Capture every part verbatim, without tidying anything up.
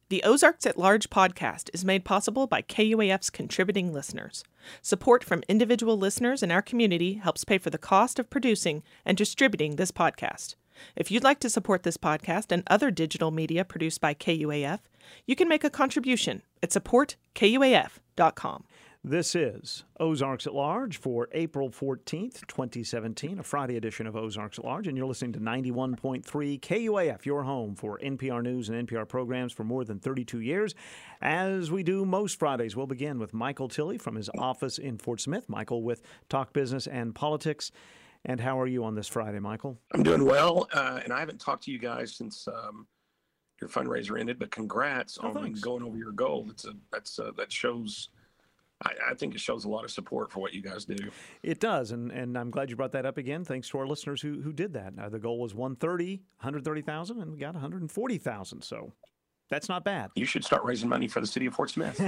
The Ozarks at Large podcast is made possible by K U A F's contributing listeners. Support from individual listeners in our community helps pay for the cost of producing and distributing this podcast. If you'd like to support this podcast and other digital media produced by K U A F, you can make a contribution at support K U A F dot com. This is Ozarks at Large for April fourteenth, twenty seventeen, a Friday edition of Ozarks at Large, and you're listening to ninety-one point three K U A F, your home for N P R News and N P R programs for more than thirty-two years. As we do most Fridays, we'll begin with Michael Tilley from his office in Fort Smith. Michael with Talk Business and Politics. And how are you on this Friday, Michael? I'm doing well, uh, and I haven't talked to you guys since um, your fundraiser ended, but congrats oh, on thanks. going over your goal. It's a, that's a, that shows... I, I think it shows a lot of support for what you guys do. It does, and, and I'm glad you brought that up again. Thanks to our listeners who who did that. Now, the goal was one hundred thirty, one hundred thirty thousand, and we got one hundred forty thousand, so that's not bad. You should start raising money for the city of Fort Smith.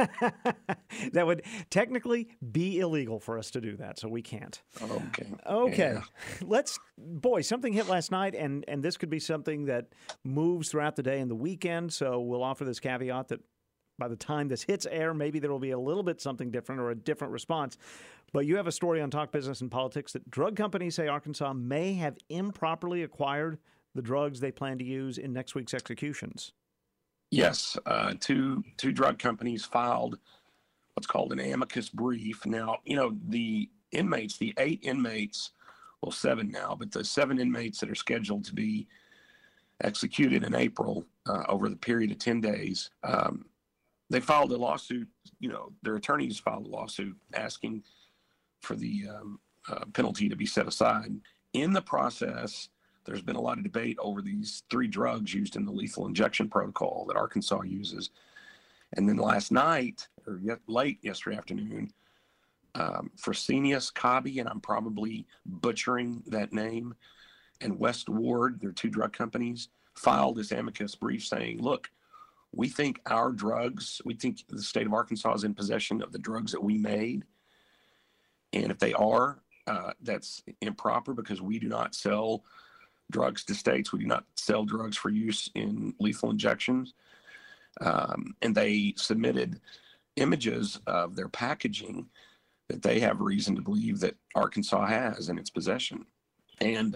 That would technically be illegal for us to do that, so we can't. Okay. Okay. Yeah. Let's, boy, something hit last night, and, and this could be something that moves throughout the day and the weekend, so we'll offer this caveat that by the time this hits air, maybe there will be a little bit something different or a different response. But you have a story on Talk Business and Politics that drug companies say Arkansas may have improperly acquired the drugs they plan to use in next week's executions. Yes. Uh, two two drug companies filed what's called an amicus brief. Now, you know, the inmates, the eight inmates, well, seven now, but the seven inmates that are scheduled to be executed in April uh, over the period of ten days, um, they filed a lawsuit, you know, their attorneys filed a lawsuit asking for the um, uh, penalty to be set aside. In the process, there's been a lot of debate over these three drugs used in the lethal injection protocol that Arkansas uses. And then last night, or yet late yesterday afternoon, um, Fresenius Kabi, and I'm probably butchering that name, and West Ward, they're two drug companies, filed this amicus brief saying, look, we think our drugs, we think the state of Arkansas is in possession of the drugs that we made. And if they are, uh, that's improper because we do not sell drugs to states. We do not sell drugs for use in lethal injections. Um, and they submitted images of their packaging that they have reason to believe that Arkansas has in its possession. And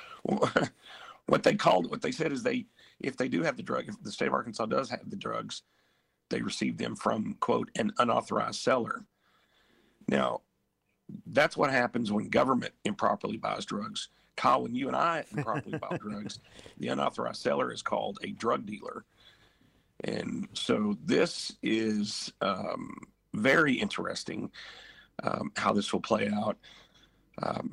what they called, what they said is they, if they do have the drug, if the state of Arkansas does have the drugs, they received them from, quote, an unauthorized seller. Now, that's what happens when government improperly buys drugs. Kyle, when you and I improperly buy drugs, the unauthorized seller is called a drug dealer. And so this is um, very interesting um, how this will play out. Um,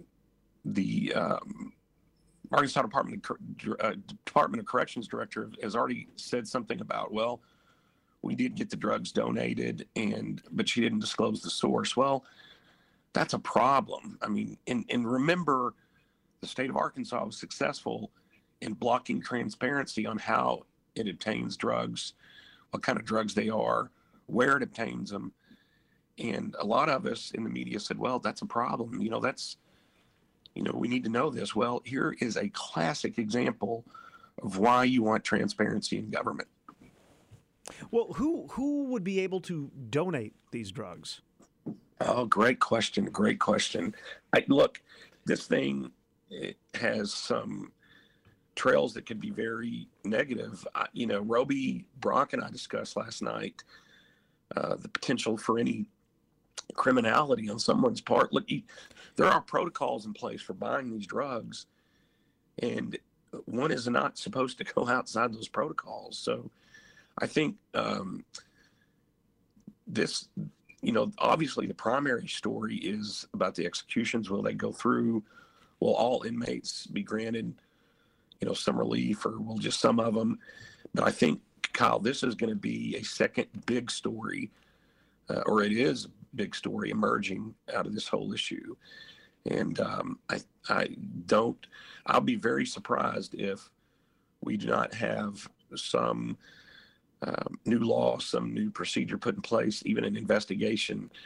the um, Arkansas Department of, uh, Department of Corrections director has already said something about, well, we did get the drugs donated, and but she didn't disclose the source. Well, that's a problem. I mean, and, and remember, the state of Arkansas was successful in blocking transparency on how it obtains drugs, what kind of drugs they are, where it obtains them. And a lot of us in the media said, well, that's a problem. You know, that's, you know, we need to know this. Well, here is a classic example of why you want transparency in government. Well, who who would be able to donate these drugs? Oh, great question. Great question. I, look, this thing it has some trails that could be very negative. I, you know, Roby Brock and I discussed last night uh, the potential for any criminality on someone's part. Look, you, there are protocols in place for buying these drugs, and one is not supposed to go outside those protocols. So I think um, this, you know, obviously the primary story is about the executions. Will they go through? Will all inmates be granted, you know, some relief, or will just some of them? But I think, Kyle, this is going to be a second big story, uh, or it is a big story emerging out of this whole issue. And um, I, I don't, I'll be very surprised if we do not have some um, new law, some new procedure put in place, even an investigation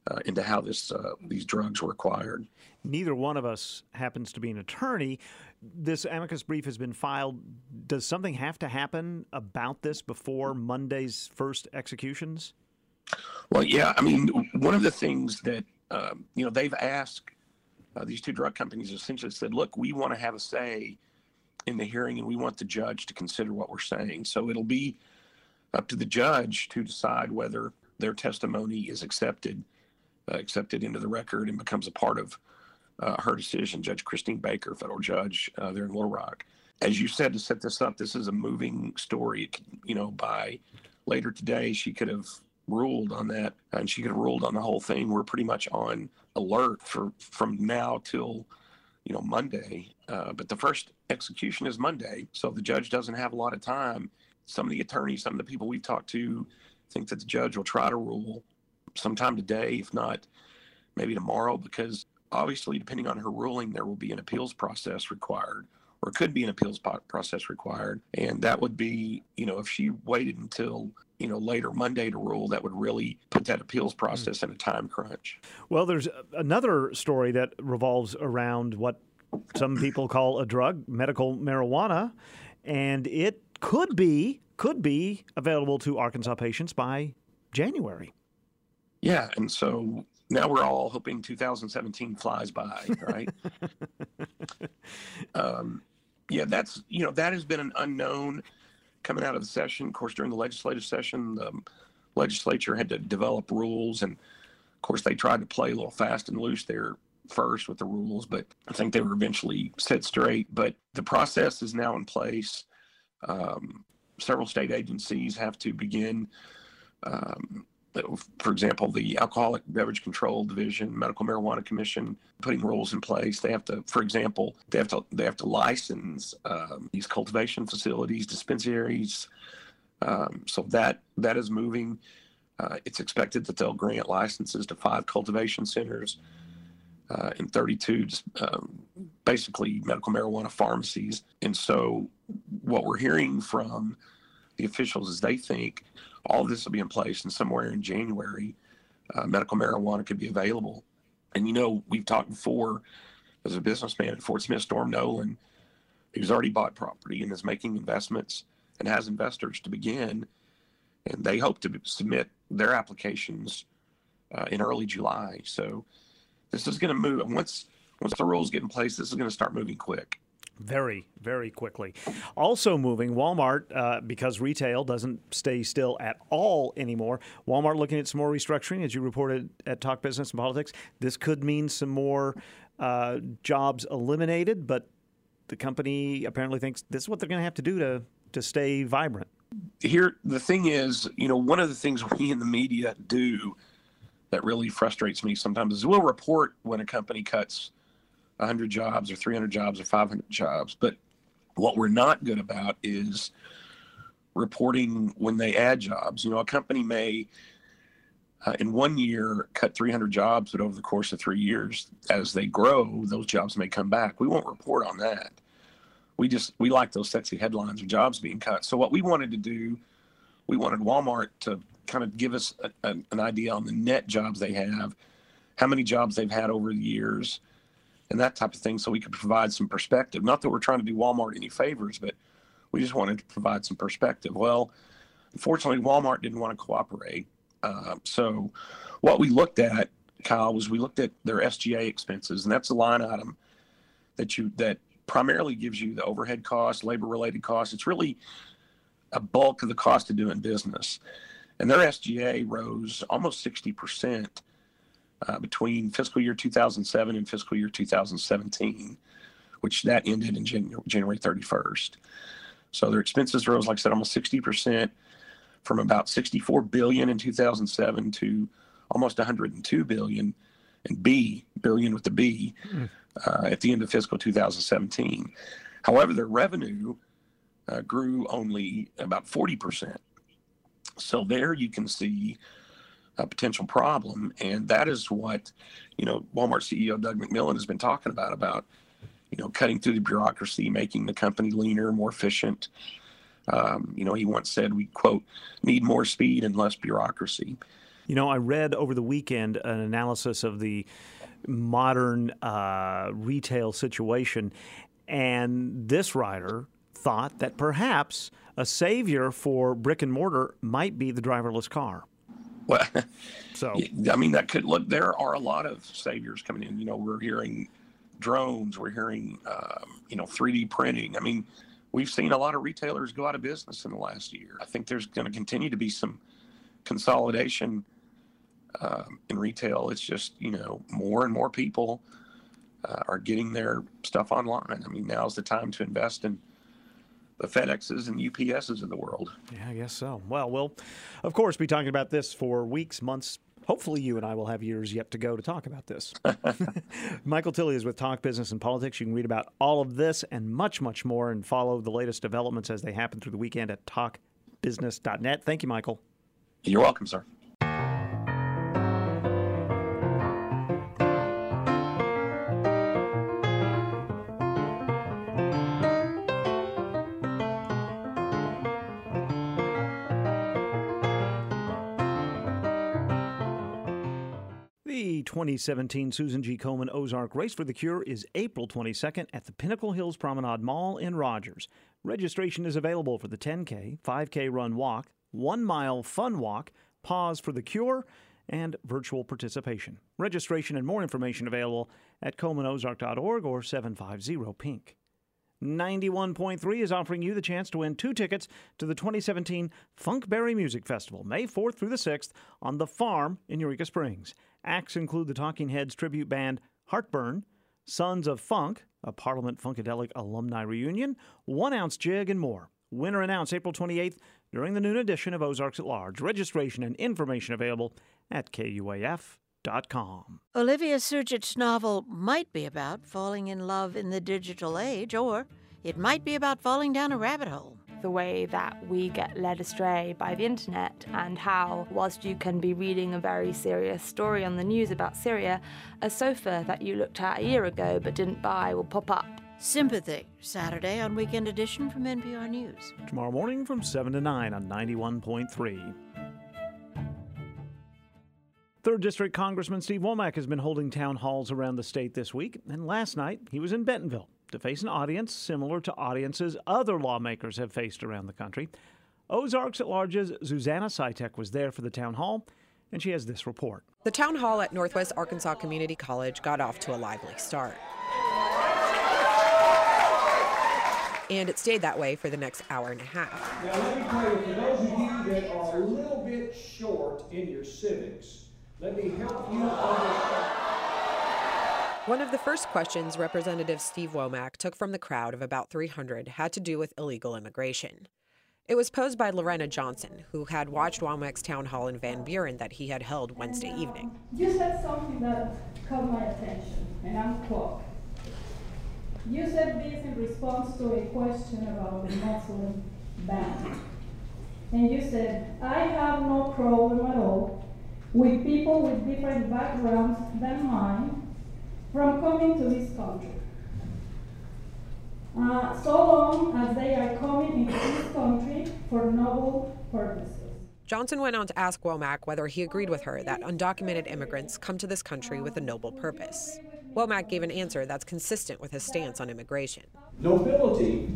uh, into how this uh, these drugs were acquired. Neither one of us happens to be an attorney. This amicus brief has been filed. Does something have to happen about this before Monday's first executions? Well, yeah. I mean, one of the things that, um, you know, they've asked, uh, these two drug companies essentially said, look, we want to have a say in the hearing and we want the judge to consider what we're saying. So it'll be up to the judge to decide whether their testimony is accepted, uh, accepted into the record and becomes a part of uh, her decision. Judge Christine Baker, federal judge uh, there in Little Rock. As you said, to set this up, this is a moving story. You know, by later today, she could have ruled on that, and she could have ruled on the whole thing. We're pretty much on alert for from now till, you know, Monday. Uh, but the first execution is Monday, so the judge doesn't have a lot of time. Some of the attorneys, some of the people we've talked to, think that the judge will try to rule sometime today, if not maybe tomorrow, because obviously, depending on her ruling, there will be an appeals process required, or could be an appeals process required. And that would be, you know, if she waited until, you know, later Monday to rule, that would really put that appeals process in a time crunch. Well, there's another story that revolves around what some people call a drug, medical marijuana, and it could be, could be available to Arkansas patients by January. Yeah, and so now we're all hoping two thousand seventeen flies by, right? um, yeah, that's, you know, that has been an unknown coming out of the session. Of course, during the legislative session, the legislature had to develop rules. And of course, they tried to play a little fast and loose there first with the rules, but I think they were eventually set straight. But the process is now in place. Um, several state agencies have to begin um, for example, the Alcoholic Beverage Control Division, Medical Marijuana Commission, putting rules in place. They have to, for example, they have to they have to license um, these cultivation facilities, dispensaries. Um, so that that is moving. Uh, it's expected that they'll grant licenses to five cultivation centers uh, and thirty-two, um, basically medical marijuana pharmacies. And so, what we're hearing from the officials is they think all of this will be in place, and somewhere in January, uh, medical marijuana could be available. And, you know, we've talked before, as a businessman at Fort Smith, Storm Nolan, who's already bought property and is making investments and has investors to begin, and they hope to submit their applications uh, in early July. So this is going to move. Once, once the rules get in place, this is going to start moving quick. Very, very quickly. Also moving, Walmart, uh, because retail doesn't stay still at all anymore. Walmart looking at some more restructuring, as you reported at Talk Business and Politics. This could mean some more uh, jobs eliminated, but the company apparently thinks this is what they're going to have to do to, to stay vibrant. Here, the thing is, you know, one of the things we in the media do that really frustrates me sometimes is we'll report when a company cuts one hundred jobs or three hundred jobs or five hundred jobs. But what we're not good about is reporting when they add jobs. You know, a company may, uh, in one year, cut three hundred jobs, but over the course of three years, as they grow, those jobs may come back. We won't report on that. We just, we like those sexy headlines of jobs being cut. So what we wanted to do, we wanted Walmart to kind of give us a, a, an idea on the net jobs they have, how many jobs they've had over the years, and that type of thing, so we could provide some perspective. Not that we're trying to do Walmart any favors, but we just wanted to provide some perspective. Well, unfortunately, Walmart didn't want to cooperate. Uh, so what we looked at, Kyle, was we looked at their S G A expenses, and that's a line item that you that primarily gives you the overhead costs, labor-related costs. It's really a bulk of the cost of doing business. And their S G A rose almost sixty percent. Uh, between fiscal year two thousand seven and fiscal year two thousand seventeen, which that ended in January, January thirty-first. So their expenses rose, like I said, almost sixty percent, from about sixty-four billion dollars in two thousand seven to almost one hundred two billion dollars, and B, billion with the B, mm. uh, at the end of fiscal two thousand seventeen. However, their revenue uh, grew only about forty percent. So there you can see a potential problem, and that is what, you know, Walmart C E O Doug McMillon has been talking about, about, you know, cutting through the bureaucracy, making the company leaner, more efficient. Um, you know, he once said, we, quote, need more speed and less bureaucracy. You know, I read over the weekend an analysis of the modern uh, retail situation, and this writer thought that perhaps a savior for brick and mortar might be the driverless car. Well, so I mean, that could look. There are a lot of saviors coming in. You know, we're hearing drones. We're hearing, um, you know, three D printing. I mean, we've seen a lot of retailers go out of business in the last year. I think there's going to continue to be some consolidation um, in retail. It's just, you know, more and more people uh, are getting their stuff online. I mean, now's the time to invest in the FedExes and U P S's of the world. Yeah, I guess so. Well, we'll, of course, be talking about this for weeks, months. Hopefully you and I will have years yet to go to talk about this. Michael Tilley is with Talk Business and Politics. You can read about all of this and much, much more and follow the latest developments as they happen through the weekend at talk business dot net. Thank you, Michael. You're welcome, sir. The twenty seventeen Susan G. Komen Ozark Race for the Cure is April twenty-second at the Pinnacle Hills Promenade Mall in Rogers. Registration is available for the ten K, five K run walk, one mile fun walk, Pause for the Cure, and virtual participation. Registration and more information available at komen ozark dot org or seven five zero pink. ninety-one point three is offering you the chance to win two tickets to the twenty seventeen Funkberry Music Festival, May fourth through the sixth, on the Farm in Eureka Springs. Acts include the Talking Heads tribute band Heartburn, Sons of Funk, a Parliament Funkadelic alumni reunion, One Ounce Jig, and more. Winner announced April twenty-eighth during the noon edition of Ozarks at Large. Registration and information available at K U A F dot com. Olivia Surgic's novel might be about falling in love in the digital age, or it might be about falling down a rabbit hole. The way that we get led astray by the internet, and how, whilst you can be reading a very serious story on the news about Syria, a sofa that you looked at a year ago but didn't buy will pop up. Sympathy, Saturday on Weekend Edition from N P R News. Tomorrow morning from seven to nine on ninety-one point three. Third District Congressman Steve Womack has been holding town halls around the state this week, and last night he was in Bentonville to face an audience similar to audiences other lawmakers have faced around the country. Ozarks at Large's Susanna Sitek was there for the town hall, and she has this report. The town hall at Northwest Arkansas Community College got off to a lively start. And it stayed that way for the next hour and a half. Now let me tell you, for those of you that are a little bit short in your civics, let me help you understand. One of the first questions Representative Steve Womack took from the crowd of about three hundred had to do with illegal immigration. It was posed by Lorena Johnson, who had watched Womack's town hall in Van Buren that he had held Wednesday evening. You said something that caught my attention, and I'm quote. You said this in response to a question about the Muslim ban. And you said, I have no problem at all with people with different backgrounds than mine from coming to this country. Uh, so long as they are coming into this country for noble purposes. Johnson went on to ask Womack whether he agreed with her that undocumented immigrants come to this country with a noble purpose. Womack gave an answer that's consistent with his stance on immigration. Nobility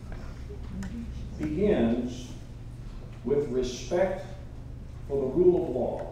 begins with respect for the rule of law.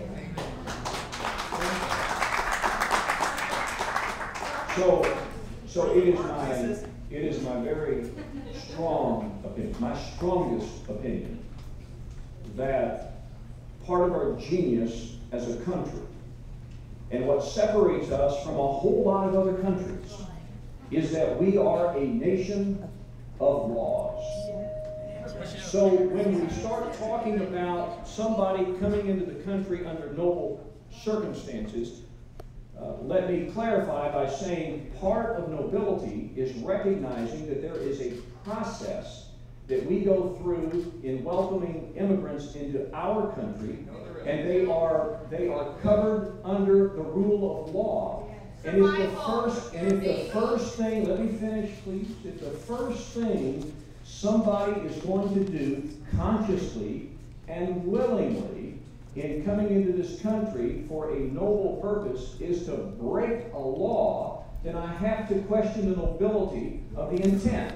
So, so it is my, it is my very strong opinion, my strongest opinion, that part of our genius as a country and what separates us from a whole lot of other countries is that we are a nation of laws. So when we start talking about somebody coming into the country under noble circumstances, uh, let me clarify by saying part of nobility is recognizing that there is a process that we go through in welcoming immigrants into our country, and they are they are covered under the rule of law. And if the first and if the first thing, let me finish, please. If the first thing somebody is going to do consciously and willingly in coming into this country for a noble purpose is to break a law, then I have to question the nobility of the intent.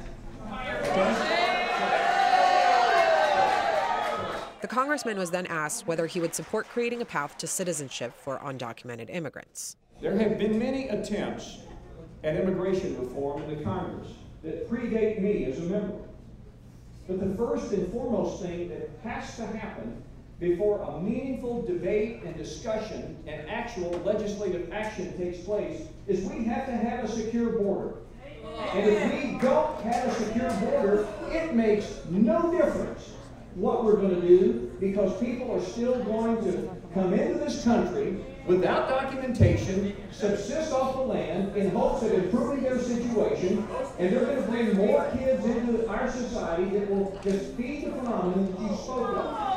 The congressman was then asked whether he would support creating a path to citizenship for undocumented immigrants. There have been many attempts at immigration reform in the Congress that predate me as a member. But the first and foremost thing that has to happen before a meaningful debate and discussion and actual legislative action takes place is we have to have a secure border. And if we don't have a secure border, it makes no difference what we're going to do, because people are still going to come into this country without documentation, subsist off the land in hopes of improving their situation, and they're going to bring more kids into our society that will just feed the phenomenon that you spoke of.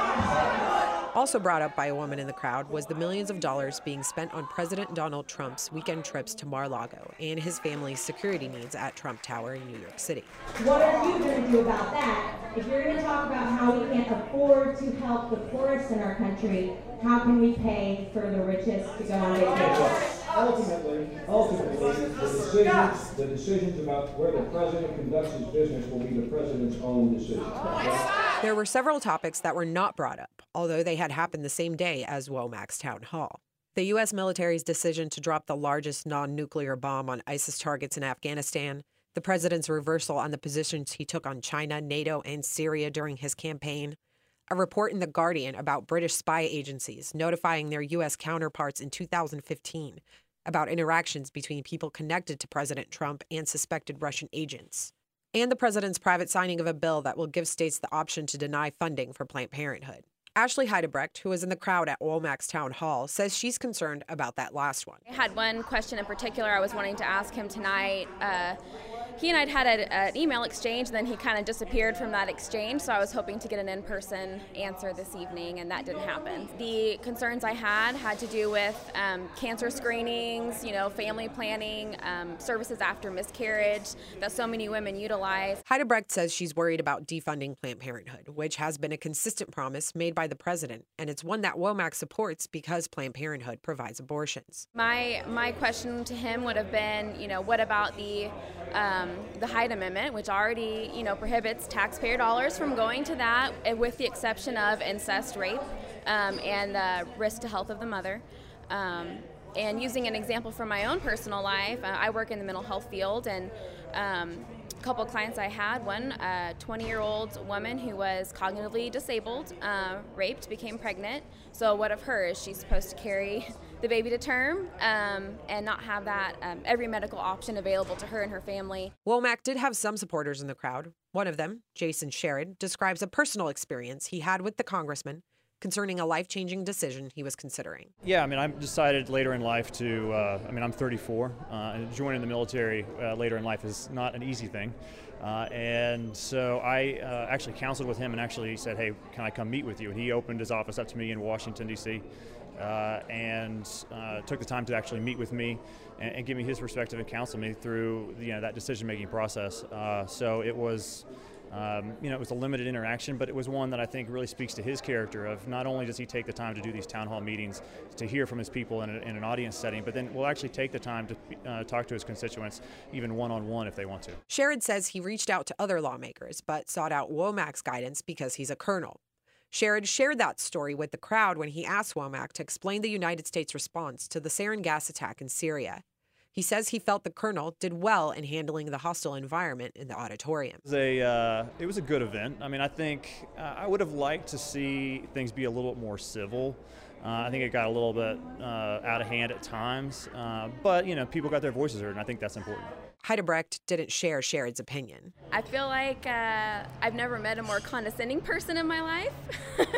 Also brought up by a woman in the crowd was the millions of dollars being spent on President Donald Trump's weekend trips to Mar-a-Lago and his family's security needs at Trump Tower in New York City. What are you going to do about that? If you're going to talk about how we can't afford to help the poorest in our country, how can we pay for the richest to go on vacation? Ultimately, ultimately, the decisions, the decisions about where the president conducts his business will be the president's own decision. There were several topics that were not brought up, although they had happened the same day as Womack's town hall. The U S military's decision to drop the largest non-nuclear bomb on ISIS targets in Afghanistan, the president's reversal on the positions he took on China, NATO, and Syria during his campaign, a report in The Guardian about British spy agencies notifying their U S counterparts in two thousand fifteen about interactions between people connected to President Trump and suspected Russian agents, and the president's private signing of a bill that will give states the option to deny funding for Planned Parenthood. Ashley Heidebrecht, who was in the crowd at Womack's town hall, says she's concerned about that last one. I had one question in particular I was wanting to ask him tonight. Uh, he and I had had an email exchange, and then he kind of disappeared from that exchange, so I was hoping to get an in-person answer this evening, and that didn't happen. The concerns I had had to do with um, cancer screenings, you know, family planning, um, services after miscarriage that so many women utilize. Heidebrecht says she's worried about defunding Planned Parenthood, which has been a consistent promise made by the president, and it's one that Womack supports because Planned Parenthood provides abortions. My my question to him would have been, you know, what about the um, the Hyde Amendment, which already, you know, prohibits taxpayer dollars from going to that, with the exception of incest, rape, um, and the risk to health of the mother. Um, and using an example from my own personal life, uh, I work in the mental health field, and um, a couple of clients I had, one a twenty-year-old woman who was cognitively disabled, uh, raped, became pregnant. So what of her? Is she supposed to carry the baby to term um, and not have that um, every medical option available to her and her family? Womack did have some supporters in the crowd. One of them, Jason Sherrod, describes a personal experience he had with the congressman concerning a life-changing decision he was considering. Yeah, I mean, I decided later in life to, uh, I mean, I'm thirty-four, uh, and joining the military uh, later in life is not an easy thing. Uh, and so I uh, actually counseled with him and actually said, hey, can I come meet with you? And he opened his office up to me in Washington, D C, uh, and uh, took the time to actually meet with me and, and give me his perspective and counsel me through, you know, that decision-making process. Uh, so it was... Um, you know, it was a limited interaction, but it was one that I think really speaks to his character of not only does he take the time to do these town hall meetings to hear from his people in, a, in an audience setting, but then will actually take the time to uh, talk to his constituents even one-on-one if they want to. Sherrod says he reached out to other lawmakers, but sought out Womack's guidance because he's a colonel. Sherrod shared that story with the crowd when he asked Womack to explain the United States response to the sarin gas attack in Syria. He says he felt the colonel did well in handling the hostile environment in the auditorium. It was a, uh, it was a good event. I mean, I think uh, I would have liked to see things be a little bit more civil. Uh, I think it got a little bit uh, out of hand at times, uh, but, you know, people got their voices heard, and I think that's important. Heidebrecht didn't share Sherrod's opinion. I feel like uh, I've never met a more condescending person in my life.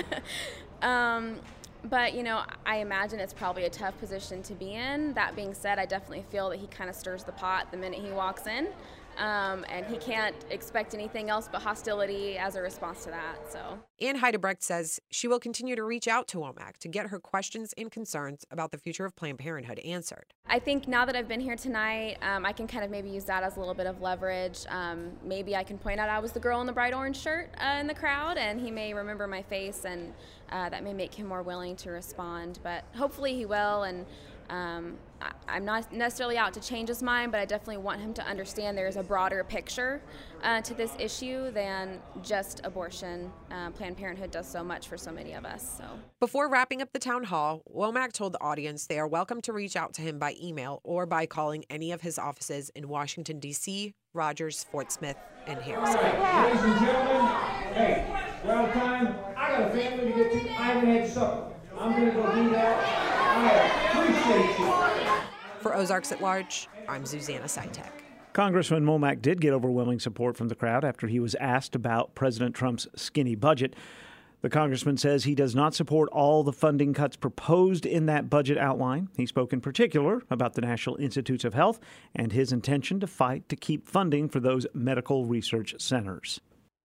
um, But, you know, I imagine it's probably a tough position to be in. That being said, I definitely feel that he kind of stirs the pot the minute he walks in. um, and he can't expect anything else but hostility as a response to that. So Ann Heidebrecht says she will continue to reach out to Womack to get her questions and concerns about the future of Planned Parenthood answered. I think now that I've been here tonight, um, I can kind of maybe use that as a little bit of leverage. Um, maybe I can point out I was the girl in the bright orange shirt uh, in the crowd, and he may remember my face, and uh, that may make him more willing to respond. But hopefully he will, and um, I, I'm not necessarily out to change his mind, but I definitely want him to understand there's a broader picture uh, to this issue than just abortion. Uh, Planned Parenthood does so much for so many of us. So Before wrapping up the town hall, Womack told the audience they are welcome to reach out to him by email or by calling any of his offices in Washington, D C, Rogers, Fort Smith, and Harrison. All right, ladies and gentlemen, hey, we're out of time. I got a family to get to. I haven't had supper. I'm going to go do that. I appreciate you. For Ozarks at Large, I'm Susanna Sitek. Congressman Womack did get overwhelming support from the crowd after he was asked about President Trump's skinny budget. The congressman says he does not support all the funding cuts proposed in that budget outline. He spoke in particular about the National Institutes of Health and his intention to fight to keep funding for those medical research centers.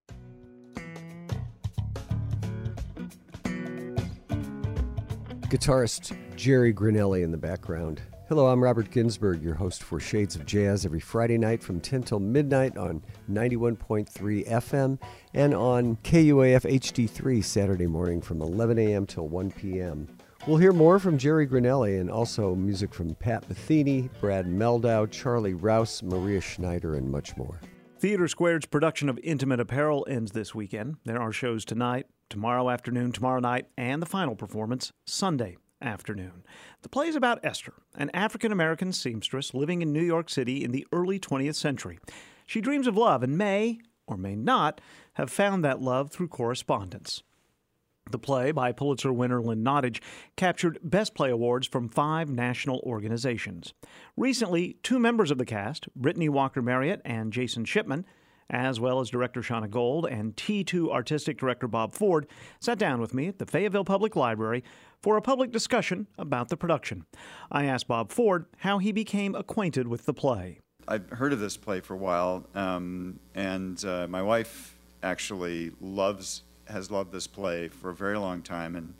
Guitarist Jerry Grinelli in the background. Hello, I'm Robert Ginsburg, your host for Shades of Jazz every Friday night from ten till midnight on ninety-one point three F M and on K U A F H D three Saturday morning from eleven a.m. till one p.m. We'll hear more from Jerry Grinelli and also music from Pat Metheny, Brad Meldau, Charlie Rouse, Maria Schneider, and much more. Theater Squared's production of Intimate Apparel ends this weekend. There are shows tonight, tomorrow afternoon, tomorrow night, and the final performance Sunday afternoon. The play is about Esther, an African-American seamstress living in New York City in the early twentieth century. She dreams of love and may, or may not, have found that love through correspondence. The play, by Pulitzer winner Lynn Nottage, captured Best Play awards from five national organizations. Recently, two members of the cast, Brittany Walker Marriott and Jason Shipman, as well as director Shauna Gold and T two artistic director Bob Ford, sat down with me at the Fayetteville Public Library for a public discussion about the production. I asked Bob Ford how he became acquainted with the play. I've heard of this play for a while, um, and uh, my wife actually loves has loved this play for a very long time, and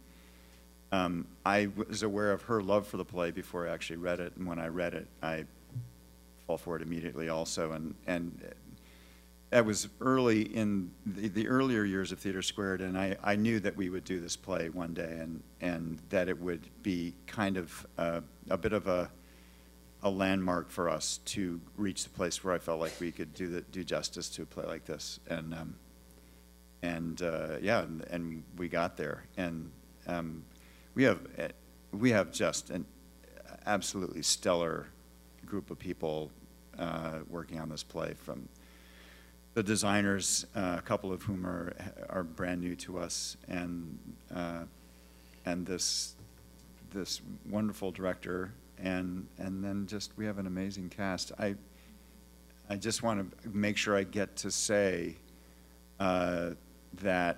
um, I was aware of her love for the play before I actually read it, and when I read it, I fall for it immediately also, and and that was early in the, the earlier years of Theater Squared, and I, I knew that we would do this play one day, and and that it would be kind of uh, a bit of a a landmark for us to reach the place where I felt like we could do the, do justice to a play like this, and um, and uh, yeah, and, and we got there, and um, we have we have just an absolutely stellar group of people uh, working on this play, from the designers, uh, a couple of whom are are brand new to us, and uh, and this this wonderful director, and and then just we have an amazing cast. I I just want to make sure I get to say uh, that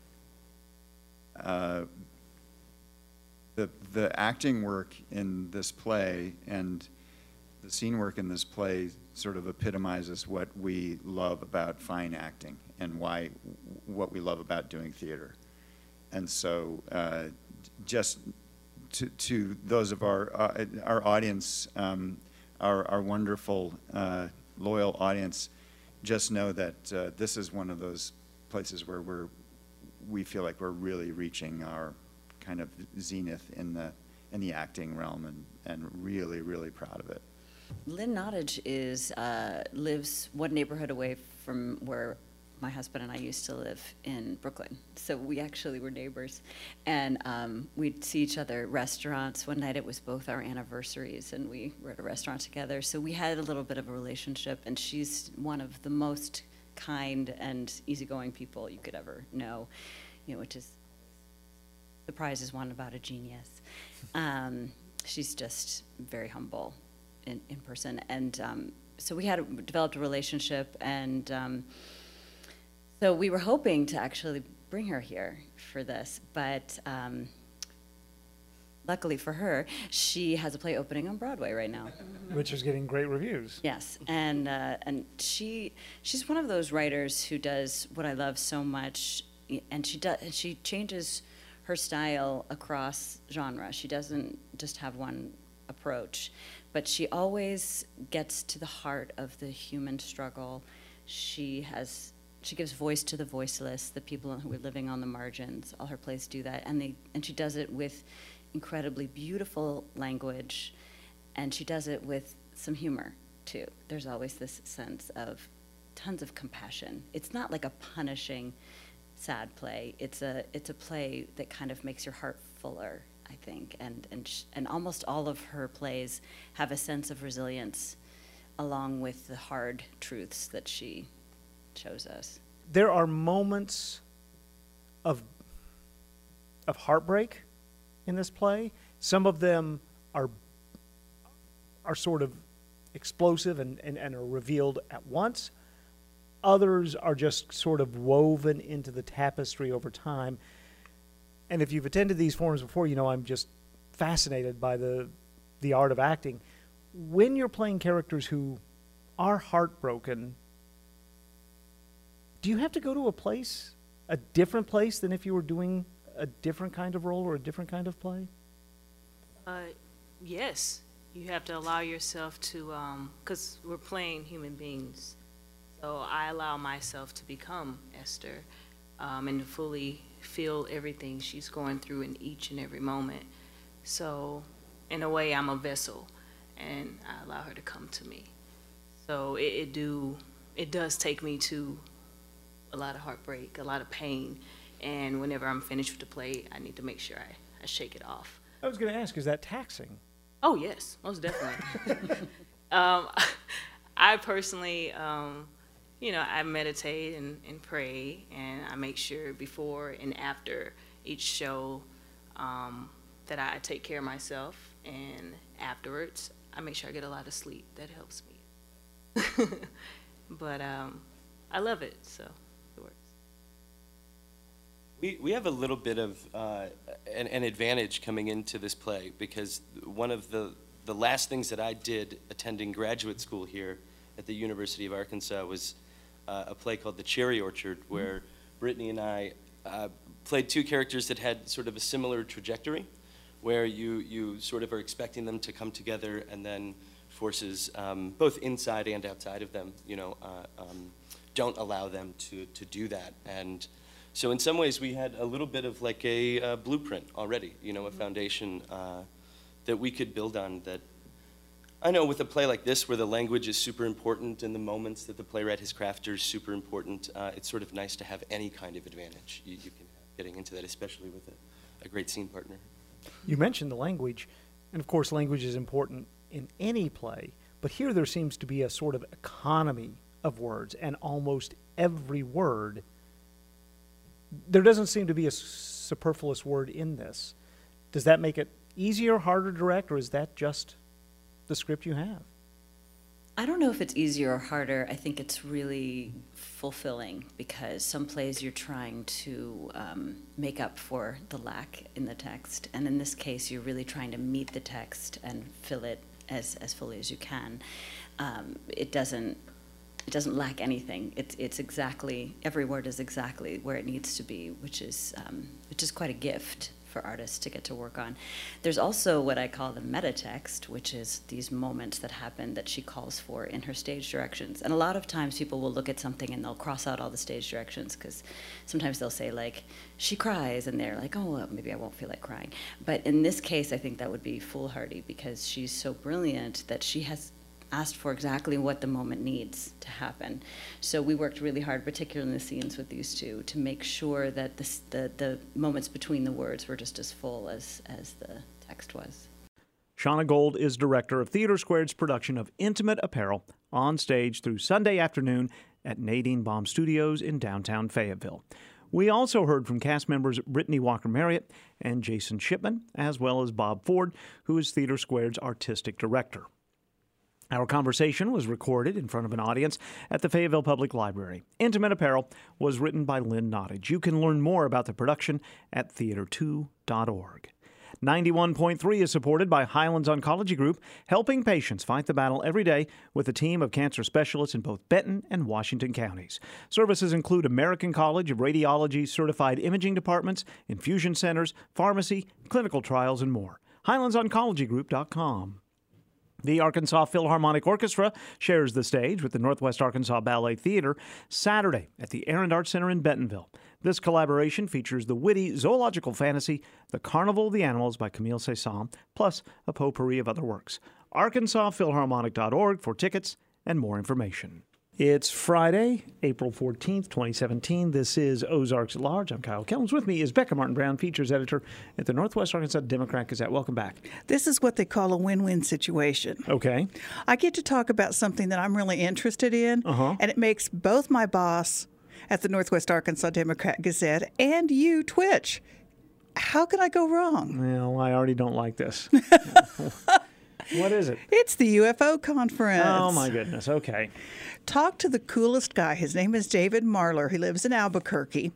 uh, the the acting work in this play and the scene work in this play sort of epitomizes what we love about fine acting and why what we love about doing theater. And so uh, just to, to those of our uh, our audience, um, our, our wonderful, uh, loyal audience, just know that uh, this is one of those places where we're we feel like we're really reaching our kind of zenith in the in the acting realm, and, and really, really proud of it. Lynn Nottage is, uh, lives one neighborhood away from where my husband and I used to live in Brooklyn. So we actually were neighbors. And um, we'd see each other at restaurants. One night it was both our anniversaries, and we were at a restaurant together. So we had a little bit of a relationship, and she's one of the most kind and easygoing people you could ever know, you know, which is, the prize is won about a genius. Um, she's just very humble in, in person. And um, so we had developed a relationship, and um, so we were hoping to actually bring her here for this, but um, luckily for her, she has a play opening on Broadway right now. Which is getting great reviews. Yes, and uh, and she she's one of those writers who does what I love so much, and she does she changes her style across genre. She doesn't just have one approach, but she always gets to the heart of the human struggle. She has she gives voice to the voiceless, the people who are living on the margins. All her plays do that, and they and she does it with incredibly beautiful language, and she does it with some humor too. There's always this sense of tons of compassion. It's not like a punishing sad play. It's a it's a play that kind of makes your heart fuller, I think, and and sh- and almost all of her plays have a sense of resilience along with the hard truths that she shows us. There are moments of of heartbreak in this play. Some of them are are sort of explosive and, and, and are revealed at once. Others are just sort of woven into the tapestry over time. And if you've attended these forums before, you know I'm just fascinated by the the art of acting. When you're playing characters who are heartbroken, do you have to go to a place, a different place than if you were doing a different kind of role or a different kind of play? Uh, yes. You have to allow yourself to, because um, we're playing human beings. So I allow myself to become Esther um, and to fully feel everything she's going through in each and every moment. So in a way, I'm a vessel, and I allow her to come to me. So it, it do, it does take me to a lot of heartbreak, a lot of pain, and whenever I'm finished with the play, I need to make sure I, I shake it off. I was going to ask, is that taxing? Oh, yes, most definitely. um, I personally, um, you know, I meditate and, and pray, and I make sure before and after each show um, that I take care of myself, and afterwards, I make sure I get a lot of sleep. That helps me. But um, I love it, so it works. We, we have a little bit of uh, an, an advantage coming into this play, because one of the, the last things that I did attending graduate school here at the University of Arkansas was uh, a play called The Cherry Orchard, where mm-hmm. Brittany and I uh, played two characters that had sort of a similar trajectory, where you, you sort of are expecting them to come together, and then forces, um, both inside and outside of them, you know, uh, um, don't allow them to, to do that. And so in some ways, we had a little bit of like a uh, blueprint already, you know, a foundation uh, that we could build on. That I know with a play like this, where the language is super important and the moments that the playwright has crafted are super important, uh, it's sort of nice to have any kind of advantage you, you can have getting into that, especially with a, a great scene partner. You mentioned the language, and of course language is important in any play, but here there seems to be a sort of economy of words, and almost every word, there doesn't seem to be a superfluous word in this. Does that make it easier, harder to direct, or is that just the script you have? I don't know if it's easier or harder. I think it's really fulfilling, because some plays you're trying to um, make up for the lack in the text, and in this case you're really trying to meet the text and fill it as, as fully as you can. Um, it doesn't It doesn't lack anything. It's it's exactly, every word is exactly where it needs to be, which is um, which is quite a gift for artists to get to work on. There's also what I call the meta text, which is these moments that happen that she calls for in her stage directions. And a lot of times people will look at something and they'll cross out all the stage directions, because sometimes they'll say like, she cries, and they're like, oh, well, maybe I won't feel like crying. But in this case, I think that would be foolhardy, because she's so brilliant that she has asked for exactly what the moment needs to happen. So we worked really hard, particularly in the scenes with these two, to make sure that the, the, the moments between the words were just as full as, as the text was. Shauna Gold is director of Theater Squared's production of Intimate Apparel, on stage through Sunday afternoon at Nadine Baum Studios in downtown Fayetteville. We also heard from cast members Brittany Walker-Marriott and Jason Shipman, as well as Bob Ford, who is Theater Squared's artistic director. Our conversation was recorded in front of an audience at the Fayetteville Public Library. Intimate Apparel was written by Lynn Nottage. You can learn more about the production at theater two dot org. ninety-one point three is supported by Highlands Oncology Group, helping patients fight the battle every day with a team of cancer specialists in both Benton and Washington counties. Services include American College of Radiology certified imaging departments, infusion centers, pharmacy, clinical trials, and more. Highlands Oncology Group dot com. The Arkansas Philharmonic Orchestra shares the stage with the Northwest Arkansas Ballet Theater Saturday at the Arend Art Center in Bentonville. This collaboration features the witty zoological fantasy, The Carnival of the Animals by Camille Saint-Saëns, plus a potpourri of other works. Arkansas Philharmonic dot org for tickets and more information. It's Friday, April fourteenth, twenty seventeen. This is Ozarks at Large. I'm Kyle Kellums. With me is Becca Martin Brown, features editor at the Northwest Arkansas Democrat Gazette. Welcome back. This is what they call a win-win situation. Okay. I get to talk about something that I'm really interested in, uh-huh. and it makes both my boss at the Northwest Arkansas Democrat Gazette and you twitch. How can I go wrong? Well, I already don't like this. What is it? It's the U F O conference. Oh, my goodness. Okay. Talk to the coolest guy. His name is David Marler. He lives in Albuquerque.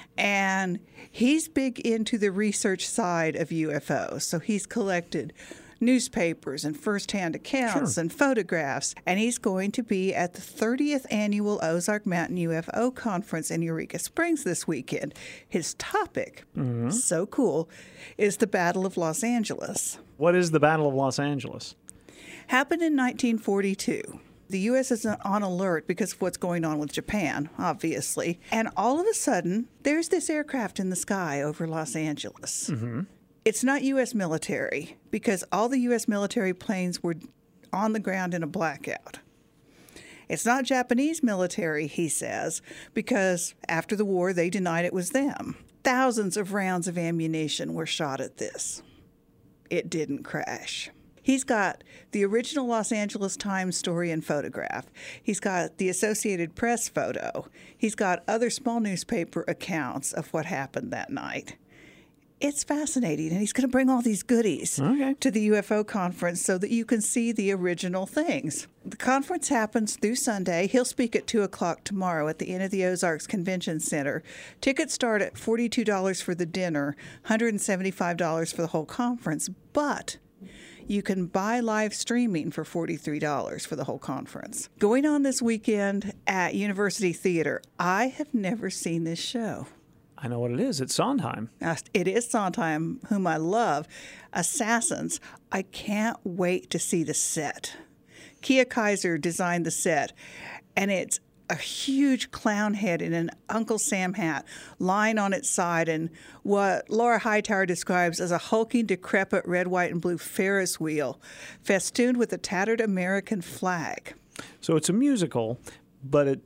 And he's big into the research side of U F Os. So he's collected newspapers and firsthand accounts Sure. and photographs. And he's going to be at the thirtieth Annual Ozark Mountain U F O Conference in Eureka Springs this weekend. His topic, Mm-hmm. so cool, is the Battle of Los Angeles. What is the Battle of Los Angeles? Happened in nineteen forty-two. The U S is on alert because of what's going on with Japan, obviously. And all of a sudden, there's this aircraft in the sky over Los Angeles. Mm-hmm. It's not U S military because all the U S military planes were on the ground in a blackout. It's not Japanese military, he says, because after the war, they denied it was them. Thousands of rounds of ammunition were shot at this. It didn't crash. He's got the original Los Angeles Times story and photograph. He's got the Associated Press photo. He's got other small newspaper accounts of what happened that night. It's fascinating, and he's going to bring all these goodies okay. to the U F O conference so that you can see the original things. The conference happens through Sunday. He'll speak at two o'clock tomorrow at the Inn of the Ozarks Convention Center. Tickets start at forty-two dollars for the dinner, one hundred seventy-five dollars for the whole conference, but you can buy live streaming for forty-three dollars for the whole conference. Going on this weekend at University Theater, I have never seen this show. I know what it is. It's Sondheim. Uh, It is Sondheim, whom I love. Assassins. I can't wait to see the set. Kia Kaiser designed the set, and it's a huge clown head in an Uncle Sam hat lying on its side and what Laura Hightower describes as a hulking, decrepit red, white, and blue Ferris wheel festooned with a tattered American flag. So it's a musical, but it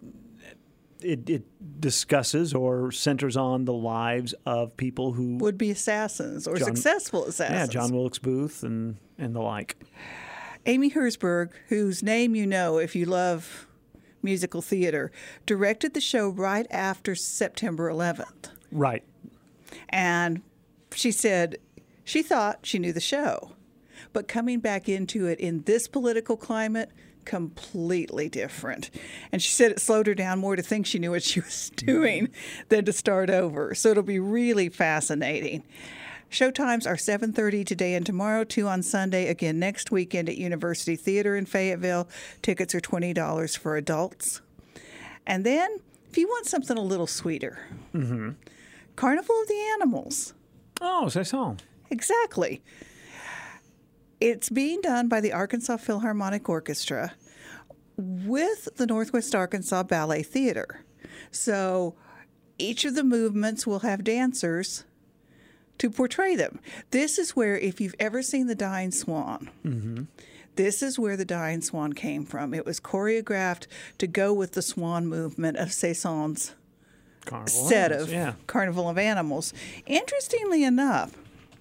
it, it discusses or centers on the lives of people who would be assassins or John, successful assassins. Yeah, John Wilkes Booth and, and the like. Amy Herzberg, whose name you know if you love musical theater, directed the show right after September eleventh. Right. And she said she thought she knew the show, but coming back into it in this political climate, completely different. And she said it slowed her down more to think she knew what she was doing than to start over. So it'll be really fascinating. Showtimes are seven thirty today and tomorrow, two on Sunday, again next weekend at University Theater in Fayetteville. Tickets are twenty dollars for adults. And then, if you want something a little sweeter, mm-hmm. Carnival of the Animals. Oh, c'est ça. Exactly. It's being done by the Arkansas Philharmonic Orchestra with the Northwest Arkansas Ballet Theater. So each of the movements will have dancers to portray them. This is where, if you've ever seen The Dying Swan, mm-hmm. this is where The Dying Swan came from. It was choreographed to go with the swan movement of Saint-Saëns' Carnival set Animals, of yeah. Carnival of Animals. Interestingly enough,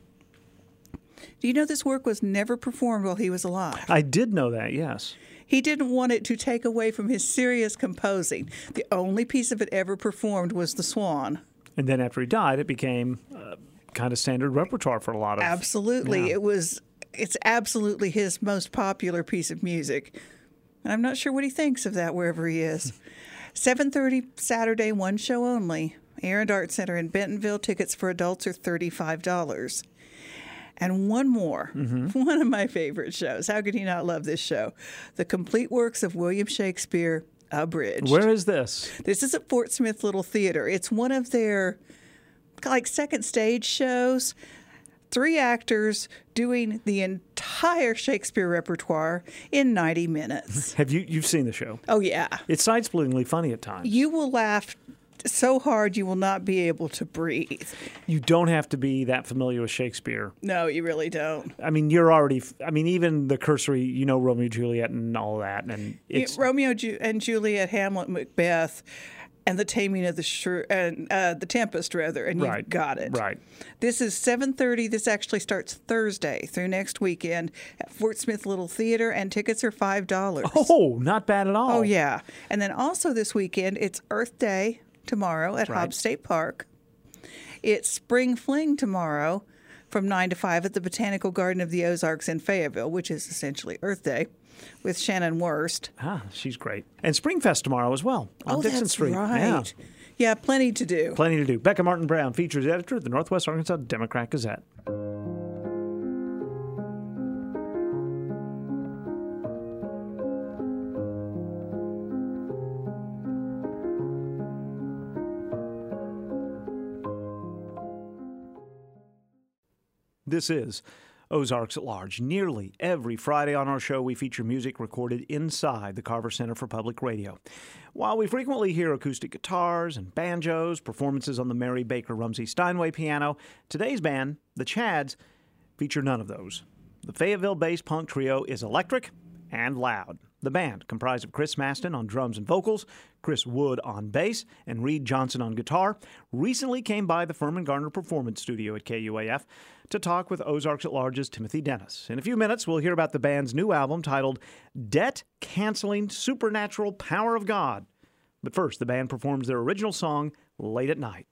do you know this work was never performed while he was alive? I did know that, yes. He didn't want it to take away from his serious composing. The only piece of it ever performed was The Swan. And then after he died, it became uh, kind of standard repertoire for a lot of... Absolutely. Yeah. It was. It's absolutely his most popular piece of music. And I'm not sure what he thinks of that wherever he is. seven thirty Saturday, one show only. Arend Art Center in Bentonville. Tickets for adults are thirty-five dollars. And one more, Mhm. one of my favorite shows. How could he not love this show? The Complete Works of William Shakespeare, Abridged. Where is this? This is at Fort Smith Little Theater. It's one of their like second stage shows. Three actors doing the entire Shakespeare repertoire in ninety minutes. Have you you've seen the show? Oh yeah. It's side-splittingly funny at times. You will laugh so hard you will not be able to breathe. You don't have to be that familiar with Shakespeare. No, you really don't. I mean, you're already. I mean, even the cursory, you know, Romeo and Juliet and all that, and it's Yeah, Romeo Ju- and Juliet, Hamlet, Macbeth, and the Taming of the Shrew, and uh, the Tempest, rather, and Right, you've got it. right. This is seven thirty. This actually starts Thursday through next weekend at Fort Smith Little Theater, and tickets are five dollars. Oh, not bad at all. Oh yeah, and then also this weekend it's Earth Day tomorrow at Right. Hobbs State Park. It's Spring Fling tomorrow from nine to five at the Botanical Garden of the Ozarks in Fayetteville, which is essentially Earth Day, with Shannon Wurst. Ah, she's great. And Springfest tomorrow as well on oh, Dixon that's Street. right. Yeah. Yeah, plenty to do. Plenty to do. Becca Martin Brown, features editor at the Northwest Arkansas Democrat Gazette. This is Ozarks at Large. Nearly every Friday on our show, we feature music recorded inside the Carver Center for Public Radio. While we frequently hear acoustic guitars and banjos, performances on the Mary Baker Rumsey Steinway piano, today's band, the Chads, feature none of those. The Fayetteville-based punk trio is electric and loud. The band, comprised of Chris Maston on drums and vocals, Chris Wood on bass, and Reed Johnson on guitar, recently came by the Furman Garner Performance Studio at K U A F to talk with Ozarks at Large's Timothy Dennis. In a few minutes, we'll hear about the band's new album titled Debt Canceling Supernatural Power of God. But first, the band performs their original song, Late at Night.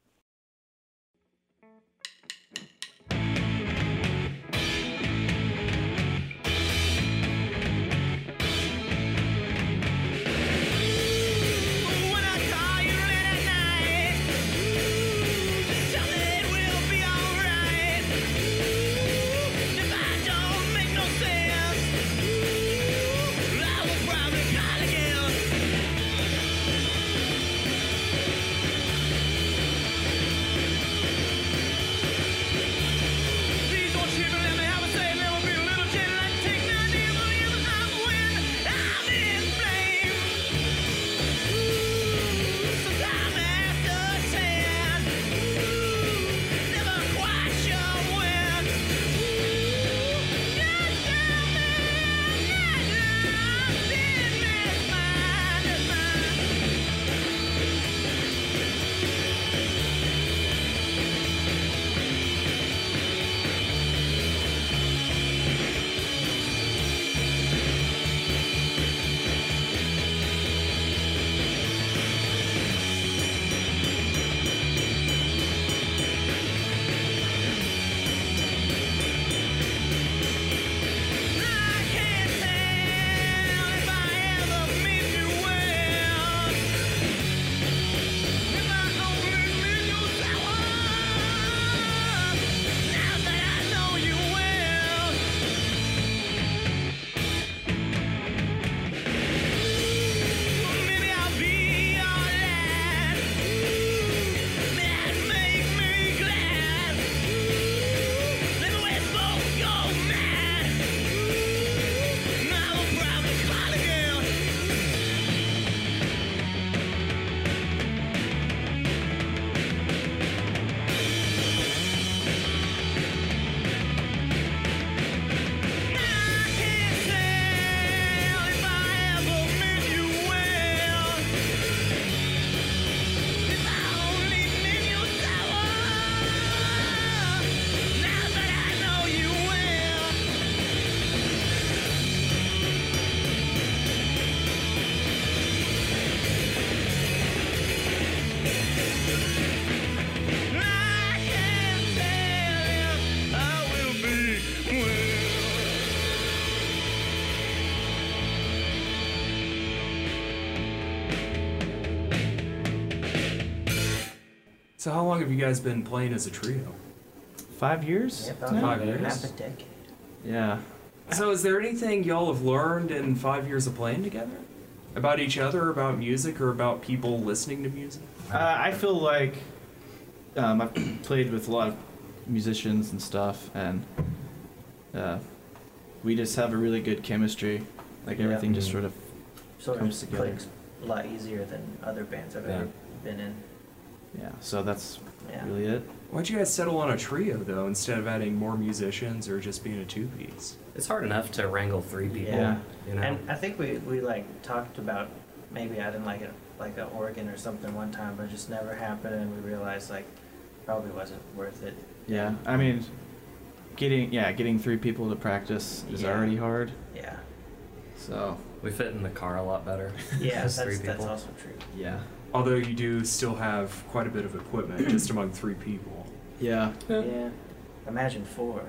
So how long have you guys been playing as a trio? five years. Yeah, about Five half years. a decade. Yeah. So, is there anything y'all have learned in five years of playing together? About each other, about music, or about people listening to music? Uh, I feel like um, I've played with a lot of musicians and stuff, and uh, we just have a really good chemistry. Like Yeah. everything just sort of Sort comes of together. clicks a lot easier than other bands I've Yeah. ever been in. Yeah, so that's Yeah. really it. Why'd you guys settle on a trio, though, instead of adding more musicians or just being a two-piece? It's hard enough to wrangle three people. Yeah. You know? And I think we, we like talked about maybe adding like a like an organ or something one time, but it just never happened, and we realized like probably wasn't worth it. Yeah, I mean, getting yeah, getting three people to practice is Yeah. already hard. Yeah. So we fit in the car a lot better. Yeah, as that's three that's people. also true. Yeah. Although you do still have quite a bit of equipment just among three people. Yeah. Yeah. Imagine four.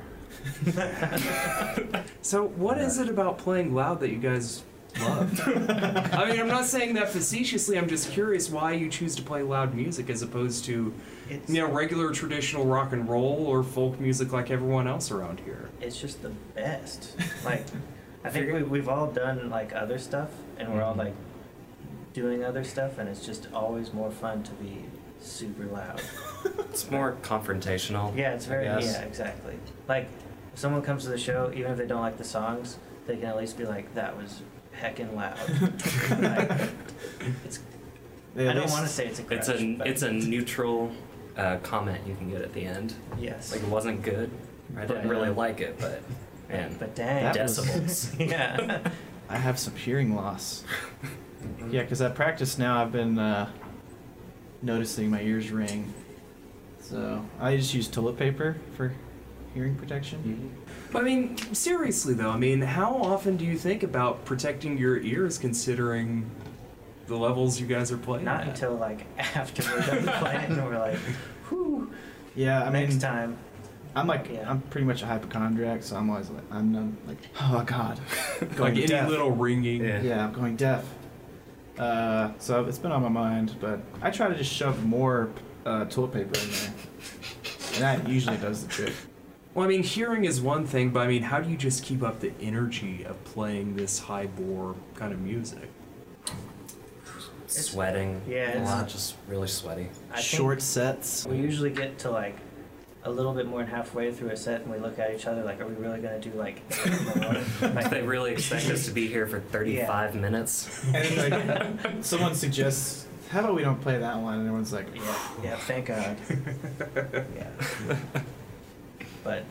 So, what is it about playing loud that you guys love? I mean, I'm not saying that facetiously. I'm just curious why you choose to play loud music as opposed to, It's- you know, regular traditional rock and roll or folk music like everyone else around here. It's just the best. Like, I think we, we've all done like other stuff, and we're all like doing other stuff, and it's just always more fun to be super loud. It's more confrontational. Yeah, it's very I guess. yeah, exactly. Like, if someone comes to the show, even if they don't like the songs, they can at least be like, "That was heckin' loud." Like, it's. They at I don't least- want to say it's a crush, It's a but it's a neutral uh, comment you can get at the end. Yes. Like it wasn't good. I didn't But- really like it, but man, But dang, That was- decibels. yeah. I have some hearing loss. Yeah, because at practice now I've been uh, noticing my ears ring. So I just use toilet paper for hearing protection. I mean, seriously though, I mean, how often do you think about protecting your ears considering the levels you guys are playing Not at? until like after we're done playing, and we're like, "Whew." Yeah, I mean, Next time. I'm like, Yeah. I'm pretty much a hypochondriac, so I'm always like, I'm um, like, oh god, Like any deaf. little ringing. Yeah. I'm going deaf. Uh, so it's been on my mind, but I try to just shove more uh, toilet paper in there, and that usually does the trick. Well, I mean, hearing is one thing, but I mean, how do you just keep up the energy of playing this high bore kind of music? sweating. Yeah, a it's- lot, just really sweaty. I think Short sets. We usually get to like a little bit more than halfway through a set, and we look at each other like, "Are we really gonna do like?" Like they really expect us to be here for thirty-five minutes. And like, someone suggests, how about we don't play that one? And everyone's like, Yeah, yeah. Thank God. Yeah. But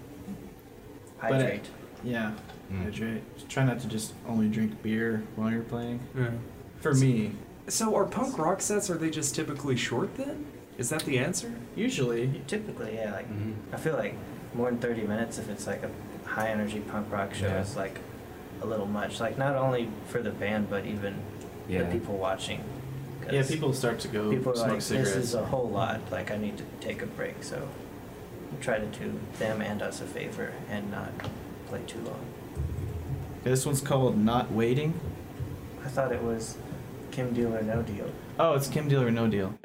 But it- hydrate. yeah, hydrate. Just try not to just only drink beer while you're playing. Yeah. For me, So are punk rock sets, are they just typically short then? Is that the answer? usually. Typically, yeah. Like Mhm. I feel like more than thirty minutes if it's like a high energy punk rock show Yeah. is like a little much. Like not only for the band but even Yeah. the people watching. 'Cause Yeah, people start to go people are smoke like, cigarettes. this is a whole lot. Like I need to take a break. So we try to do them and us a favor and not play too long. This one's called Not Waiting. I thought it was Kim Deal or No Deal. Oh, it's Kim Deal or No Deal.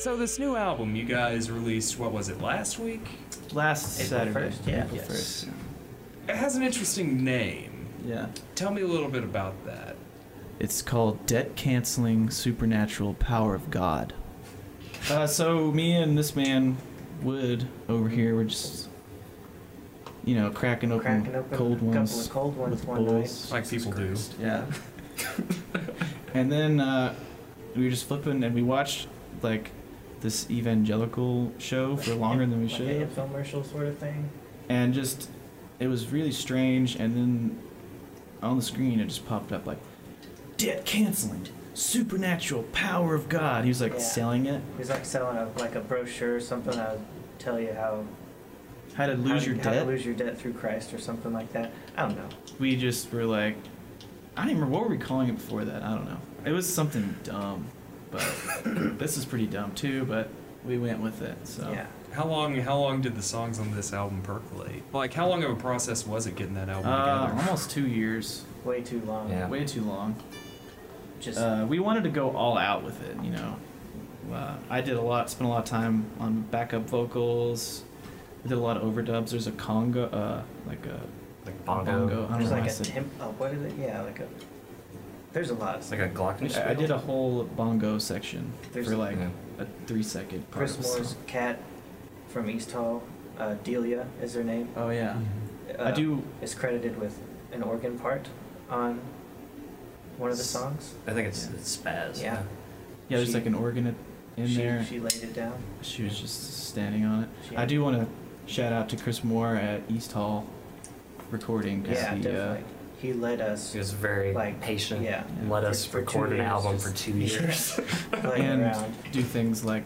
So this new album you guys released, what was it, last week? Last April Saturday. first, yeah. April Yes. first. It has an interesting name. Yeah. Tell me a little bit about that. It's called Debt Canceling Supernatural Power of God. Uh, so me and this man, Wood, over here, we're just, you know, cracking open, Cracking open cold a couple ones of cold ones with one bowls. night. Like people do. Yeah. And then uh, we were just flipping, and we watched like this evangelical show for longer than we Like should an have. infomercial sort of thing. And just, it was really strange. And then on the screen, it just popped up like, debt canceling, supernatural power of God. He was like Yeah. selling it. He's like selling a like a brochure or something that would tell you how How to lose how, your how debt. to lose your debt through Christ or something like that. I don't know. We just were like, I don't even remember, what were we calling it before that? I don't know. It was something dumb, but this is pretty dumb too, but we went with it, so. Yeah. How long how long did the songs on this album percolate? Like how long of a process was it getting that album Uh, together? almost two years. Way too long. Yeah. Way too long. Just Uh, we wanted to go all out with it, you know. Uh, I did a lot, spent a lot of time on backup vocals. I did a lot of overdubs. There's a conga, uh, like a like bongo. I don't There's know why like I a said- temp. Oh, what is it? Yeah, like a. There's a lot. Of Like a glockenspiel? I I did a whole bongo section There's for a- like Yeah. a three second part Chris of a song. Moore's cat from East Hall, uh, Delia is her name. Oh yeah. Uh, I do. Is credited with an organ part on one of the songs. I think it's, it's Spaz. Yeah. Yeah, there's She- like an organ in in she, there. She laid it down. She was just standing on it. She I had- do want to shout out to Chris Moore at East Hall Recording. 'Cause Yeah, he, definitely. He led us. He was very Like, patient. yeah. And let For- us for two record an years, album just- for two years. Uh, Playing and around. do things like,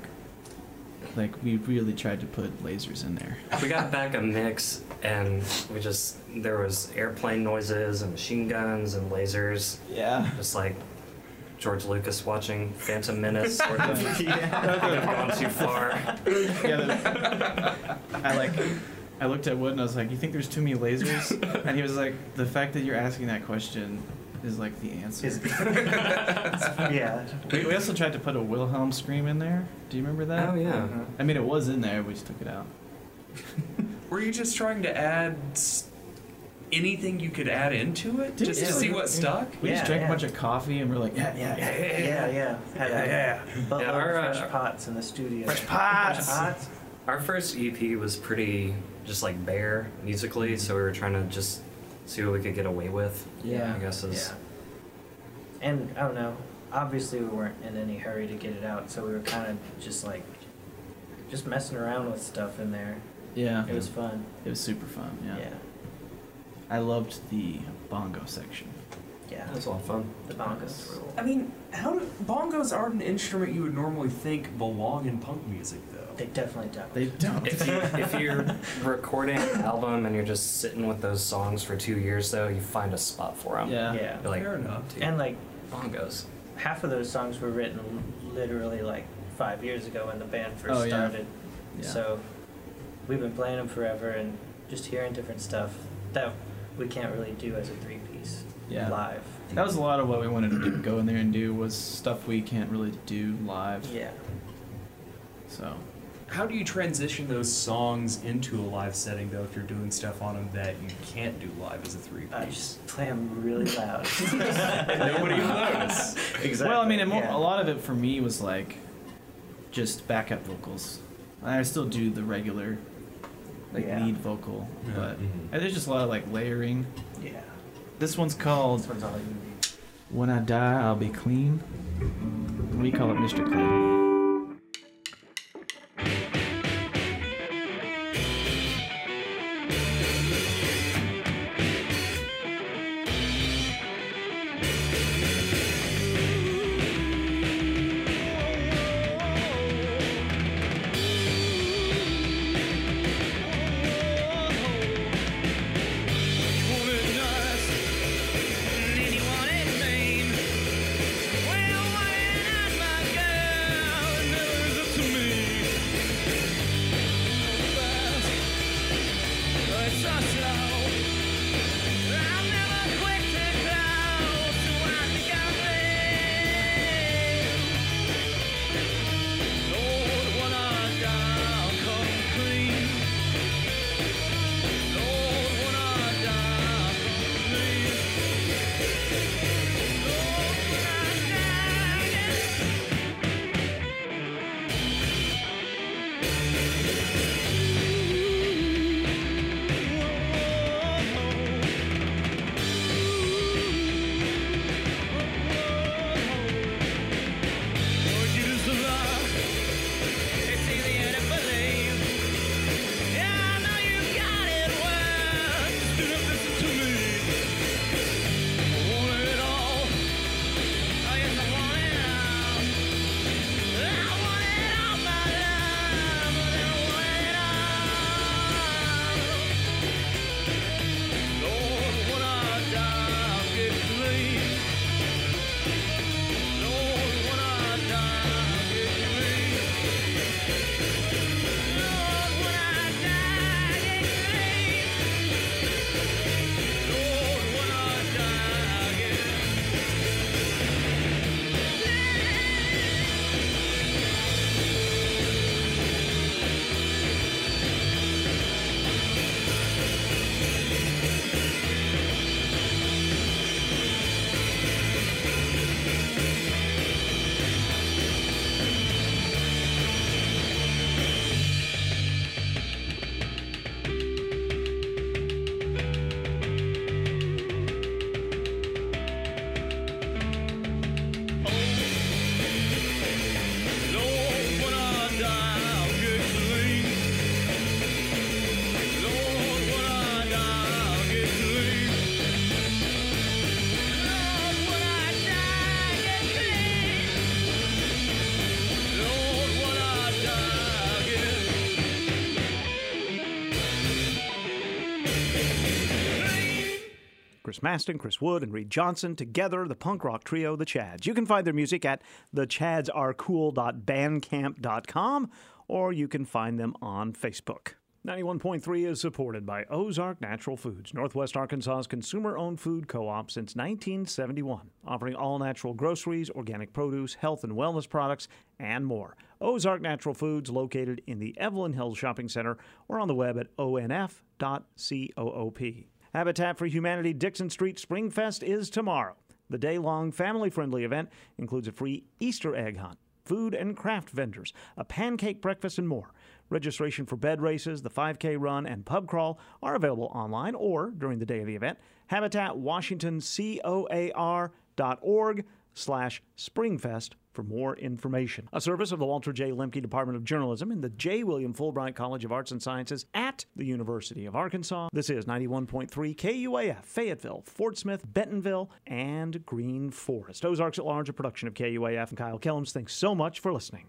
like we really tried to put lasers in there. We got back a mix, and we just there was airplane noises and machine guns and lasers. Yeah. Just like George Lucas watching Phantom Menace, sort of. Yeah. We've gone too far. Yeah, the- I like, I looked at Wood and I was like, "You think there's too many lasers?" And he was like, "The fact that you're asking that question is like the answer." Is- yeah. We, we also tried to put a Wilhelm scream in there. Do you remember that? Oh, yeah. Mhm. I mean, it was in there. We just took it out. Were you just trying to add s- anything you could add into it, just to Yeah. see what stuck? We Yeah, just drank yeah. a bunch of coffee and we're like, yeah, yeah, yeah, yeah, Yeah, yeah. Had yeah, a yeah. buttload Yeah, of our, uh, fresh pots in the studio. Fresh pots. Fresh pots. Our first E P was pretty just like bare musically, so we were trying to just see what we could get away with. Yeah. I guess is Yeah. And I don't know. Obviously, we weren't in any hurry to get it out, so we were kind of just like, just messing around with stuff in there. Yeah. It was fun. It was super fun. Yeah. Yeah. I loved the bongo section. Yeah. That was a lot of fun. The bongos rule. I mean, how do, bongos aren't an instrument you would normally think belong in punk music, though. They definitely don't. They don't. If you if you're recording an album and you're just sitting with those songs for two years, though, you find a spot for them. Yeah. Yeah. You're like, Fair enough. dude, And like, bongos. half of those songs were written literally like five years ago when the band first Oh, yeah. started. Yeah. So we've been playing them forever and just hearing different stuff that we can't really do as a three piece Yeah. live. That was a lot of what we wanted to do, go in there and do was stuff we can't really do live. Yeah. So. How do you transition those songs into a live setting, though, if you're doing stuff on them that you can't do live as a three-piece? I just play them really loud. Nobody will notice. Exactly. Well, I mean, it mo- yeah. a lot of it for me was like just backup vocals. I still do the regular like Yeah. lead vocal, Yeah. but Mhm. and there's just a lot of like layering. Yeah. This one's called This one's all you need. When I Die I'll Be Clean. We call it Mister Clean. Well, when I my girl Chris Maston, Chris Wood, and Reed Johnson. Together, the punk rock trio, The Chads. You can find their music at the chads are cool dot bandcamp dot com, or you can find them on Facebook. ninety-one point three is supported by Ozark Natural Foods, Northwest Arkansas's consumer-owned food co-op since nineteen seventy-one, offering all-natural groceries, organic produce, health and wellness products, and more. Ozark Natural Foods, located in the Evelyn Hills Shopping Center, or on the web at o n f dot coop. Habitat for Humanity Dixon Street Springfest is tomorrow. The day-long family-friendly event includes a free Easter egg hunt, food and craft vendors, a pancake breakfast, and more. Registration for bed races, the five K run, and pub crawl are available online or during the day of the event. Habitat Washington C O A R dot org slash Springfest for more information. A service of the Walter J. Lemke Department of Journalism and the J. William Fulbright College of Arts and Sciences at the University of Arkansas. This is ninety-one point three K U A F, Fayetteville, Fort Smith, Bentonville, and Green Forest. Ozarks at Large, a production of K U A F. And Kyle Kellums, thanks so much for listening.